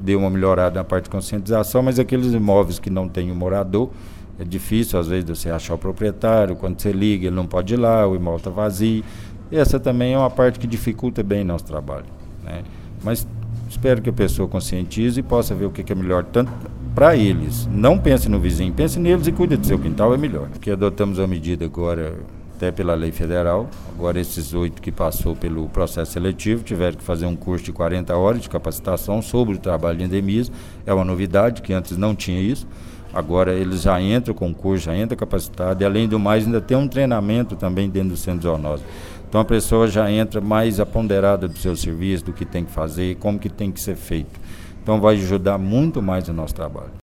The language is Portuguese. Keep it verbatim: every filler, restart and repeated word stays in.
deu uma melhorada na parte de conscientização, mas aqueles imóveis que não tem o morador, é difícil às vezes você achar o proprietário, quando você liga ele não pode ir lá, o imóvel está vazio. E essa também é uma parte que dificulta bem nosso trabalho, né? Mas espero que a pessoa conscientize e possa ver o que é melhor, tanto para eles. Não pense no vizinho, pense neles e cuide do seu quintal, é melhor. Porque adotamos a medida agora, até pela lei federal, agora esses oito que passou pelo processo seletivo tiveram que fazer um curso de quarenta horas de capacitação sobre o trabalho de endemias. É uma novidade, que antes não tinha isso. Agora eles já entram com o curso, já entram capacitados, e além do mais ainda tem um treinamento também dentro do centro de zoonose. Então a pessoa já entra mais aponderada do seu serviço, do que tem que fazer, como que tem que ser feito. Então vai ajudar muito mais o nosso trabalho.